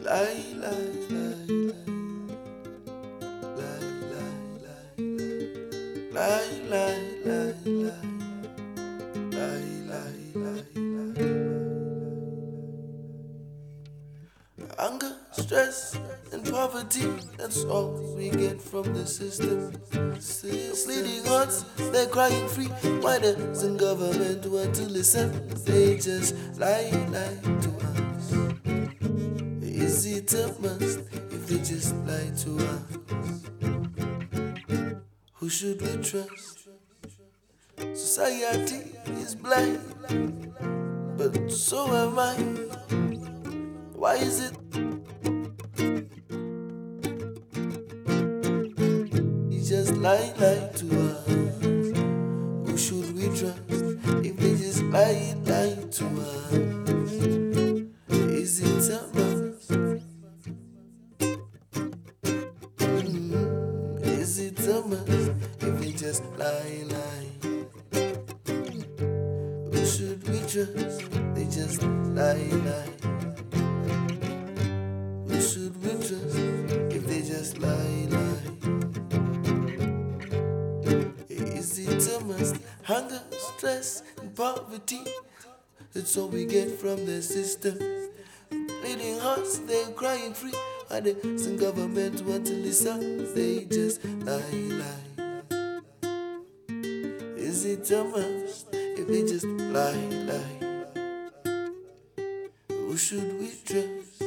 Lie, lie, lie, lie, lie, lie, lie, lie, lie, lie, lie, lie. Hunger, stress, and poverty, that's all we get from the system. Bleeding hearts, they're crying free. Why doesn't government want to listen? They just lie to us. Is it a must if they just lie to us? Who should we trust? Society is blind, but so am I. Why is it they just lie to us? Who should we trust if they just lie to us? Is it a must? Is it a must if they just lie? Who should we trust? They just lie. Who should we trust if they just lie? Is it a must? Hunger, stress, and poverty, that's all we get from the system. Bleeding hearts, they're crying free. Why doesn't government want to listen? They just lie. Is it a must if they just lie? Who should we trust?